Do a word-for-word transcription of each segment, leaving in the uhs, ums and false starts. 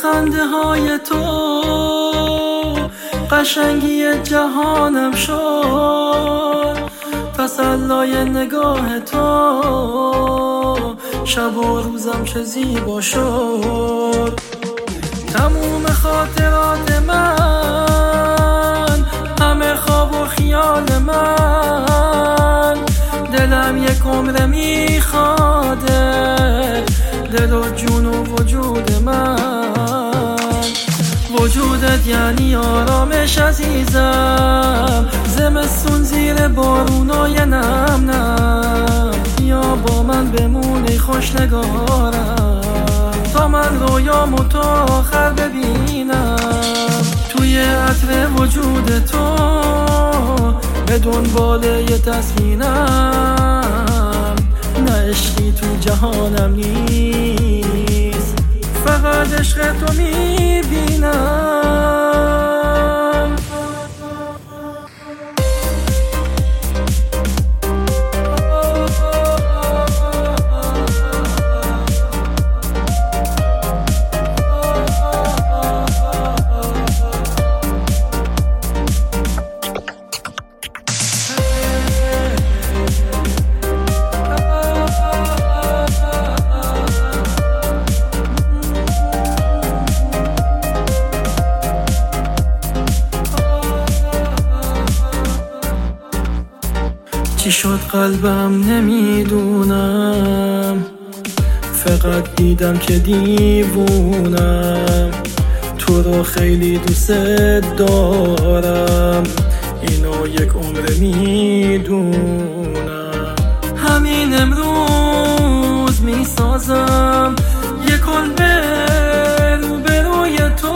خنده های تو قشنگی جهانم شد، تسلای نگاه تو شب و روزم چه زیبا شد. تموم خاطرات من، همه خواب و خیال من، دلم یک عمر میخواده، دل و جون و وجود من. وجودت یعنی آرامش عزیزم، زمستون زیر بارونای نم نم. یا با من بمونی خوشنگارم، تا من رویامو تا آخر ببینم. توی عطر وجود تو به دنبال یه تسکینم، نه عشقی تو جهانم نیست، فقط عشق تو میبینم. چی شد قلبم نمیدونم، فقط دیدم که دیوونم. تو رو خیلی دوست دارم، اینو یک عمر میدونم. همین امروز میسازم یک کلبه روبروی تو،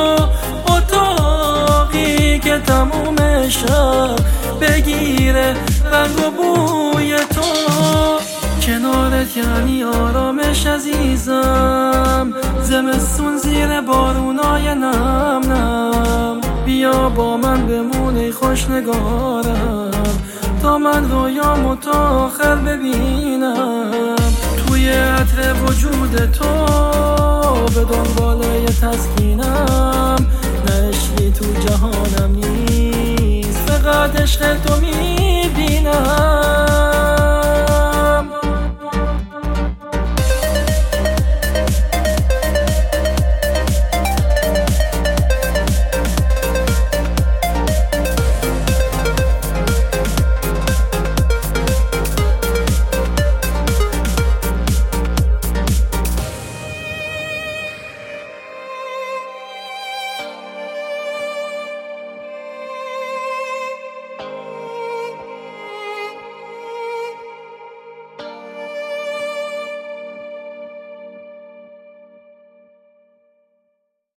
اتاقی که تموم شب بگیره رنگ و بوی تو. کنارت یعنی آرامش عزیزم، زمستون زیر بارونای نم نم. بیا با من بمونی خوشنگارم، تا من رویامو تا آخر ببینم. توی عطر وجود تو به دنبال یه تسکینم، نه عشقی تو جهانم نیست، فقط عشق تو میبینم.